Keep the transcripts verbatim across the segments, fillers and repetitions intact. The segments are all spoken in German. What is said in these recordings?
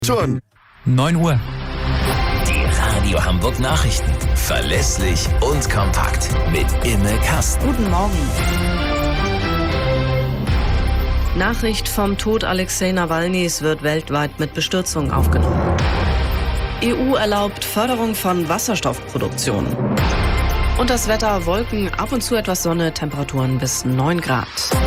Schon. neun Uhr. Die Radio Hamburg Nachrichten. Verlässlich und kompakt. Mit Imme Kasten. Guten Morgen. Nachricht vom Tod Alexei Nawalnys wird weltweit mit Bestürzung aufgenommen. E U erlaubt Förderung von Wasserstoffproduktion. Und das Wetter: Wolken, ab und zu etwas Sonne, Temperaturen bis neun Grad.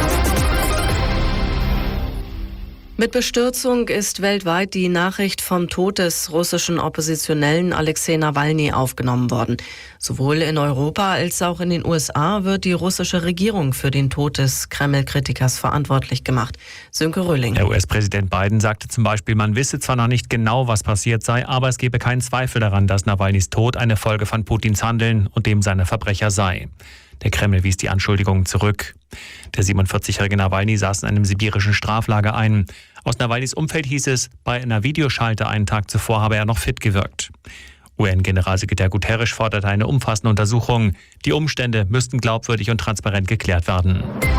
Mit Bestürzung ist weltweit die Nachricht vom Tod des russischen Oppositionellen Alexei Nawalny aufgenommen worden. Sowohl in Europa als auch in den U S A wird die russische Regierung für den Tod des Kreml-Kritikers verantwortlich gemacht. Sönke Röhling. Der U S-Präsident Biden sagte zum Beispiel, man wisse zwar noch nicht genau, was passiert sei, aber es gebe keinen Zweifel daran, dass Nawalnys Tod eine Folge von Putins Handeln und dem seiner Verbrecher sei. Der Kreml wies die Anschuldigungen zurück. Der siebenundvierzigjährige Nawalny saß in einem sibirischen Straflager ein. Aus Nawalnys Umfeld hieß es, bei einer Videoschalte einen Tag zuvor habe er noch fit gewirkt. U N-Generalsekretär Guterres forderte eine umfassende Untersuchung. Die Umstände müssten glaubwürdig und transparent geklärt werden.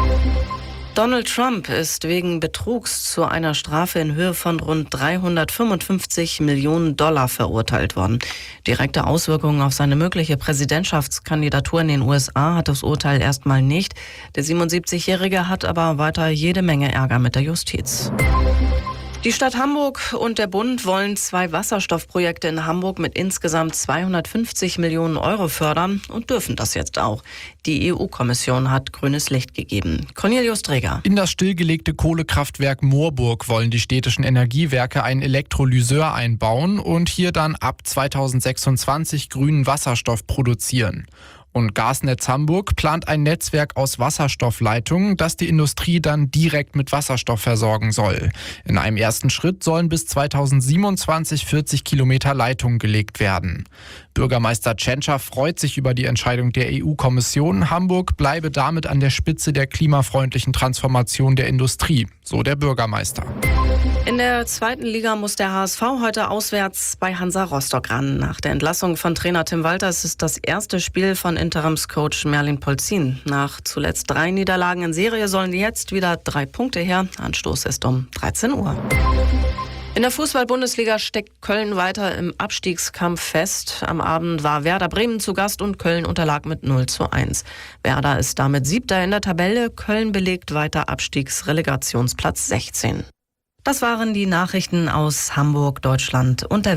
Donald Trump ist wegen Betrugs zu einer Strafe in Höhe von rund dreihundertfünfundfünfzig Millionen Dollar verurteilt worden. Direkte Auswirkungen auf seine mögliche Präsidentschaftskandidatur in den U S A hat das Urteil erstmal nicht. Der siebenundsiebzigjährige hat aber weiter jede Menge Ärger mit der Justiz. Die Stadt Hamburg und der Bund wollen zwei Wasserstoffprojekte in Hamburg mit insgesamt zweihundertfünfzig Millionen Euro fördern und dürfen das jetzt auch. Die E U-Kommission hat grünes Licht gegeben. Cornelius Dreger. In das stillgelegte Kohlekraftwerk Moorburg wollen die städtischen Energiewerke einen Elektrolyseur einbauen und hier dann ab zweitausendsechsundzwanzig grünen Wasserstoff produzieren. Und Gasnetz Hamburg plant ein Netzwerk aus Wasserstoffleitungen, das die Industrie dann direkt mit Wasserstoff versorgen soll. In einem ersten Schritt sollen bis zweitausendsiebenundzwanzig vierzig Kilometer Leitungen gelegt werden. Bürgermeister Tschentscher freut sich über die Entscheidung der E U-Kommission. Hamburg bleibe damit an der Spitze der klimafreundlichen Transformation der Industrie, so der Bürgermeister. In der zweiten Liga muss der H S V heute auswärts bei Hansa Rostock ran. Nach der Entlassung von Trainer Tim Walters ist das erste Spiel von Interimscoach Merlin Polzin. Nach zuletzt drei Niederlagen in Serie sollen jetzt wieder drei Punkte her. Anstoß ist um dreizehn Uhr. In der Fußball-Bundesliga steckt Köln weiter im Abstiegskampf fest. Am Abend war Werder Bremen zu Gast und Köln unterlag mit null zu eins. Werder ist damit Siebter in der Tabelle. Köln belegt weiter Abstiegsrelegationsplatz sechzehn. Das waren die Nachrichten aus Hamburg, Deutschland und der